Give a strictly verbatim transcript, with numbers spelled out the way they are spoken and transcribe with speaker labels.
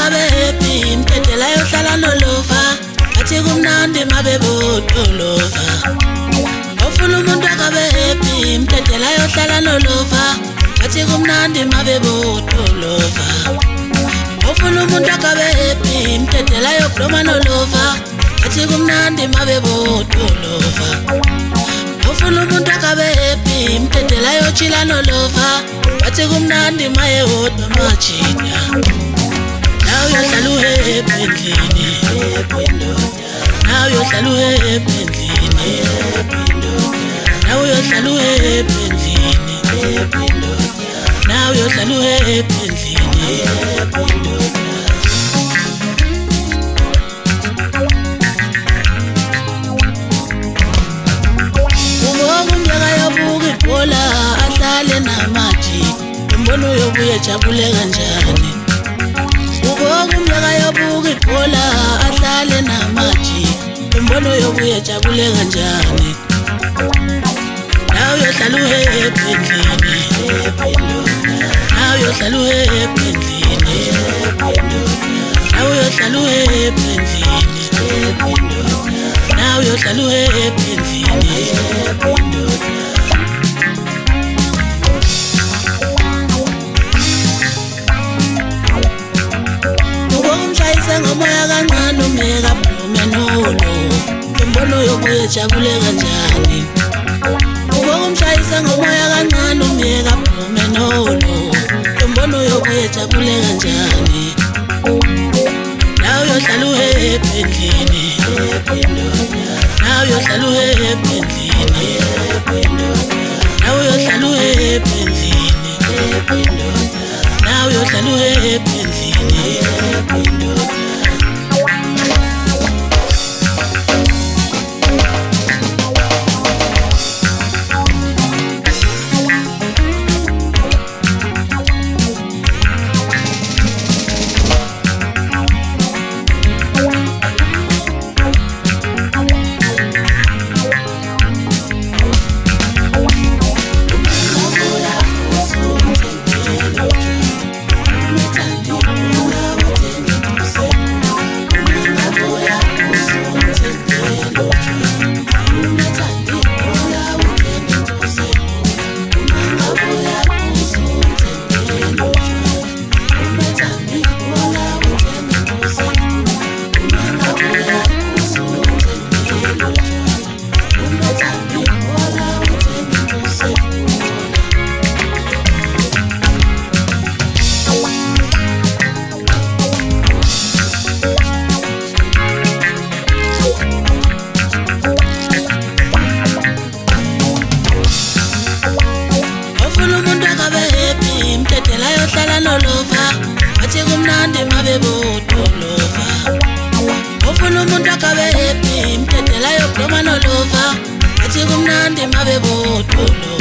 Speaker 1: akabe happy mtetela yohlala nolova athi kumnandi mabebotolova ofuna umuntu akabe happy mtetela yohlala nolova athi kumnandi mabebotolova ofuna umuntu akabe happy mtetela yobloma nolova athi kumnandi mabebotolova ofuna umuntu akabe happy mtetela yochila nolova athi kumnandi maye hodwa machina now yohlala uhappy endlini now yohlala uhappy endlini now yohlala uhappy endlini now yohlala uhappy endlini Bola ahlale namaji umbono yobuye jabule kanjani ubonga umyaka yobuka ibhola ahlale namaji umbono yobuye jabule kanjani nawe yohlala uhappy endlini nawe yohlala uhappy endlini nawe yohlala uhappy endlini nawe yohlala uhappy endlini ngomoya kancane umeka blume nolo umbono yobuye jabule kanjani ubonga umshayisa ngomoya kancane umeka blume nolo umbono yobuye jabule kanjani nawe yohlala uhappy endlini nawe yohlala uhappy endlini nawe yohlala uhappy endlini nawe yohlala uhappy endlini yohlala nolova athi kumnandi mabebotolova ofuna umuntu akabe happy mtetela yobloma nolova athi kumnandi mabebotolova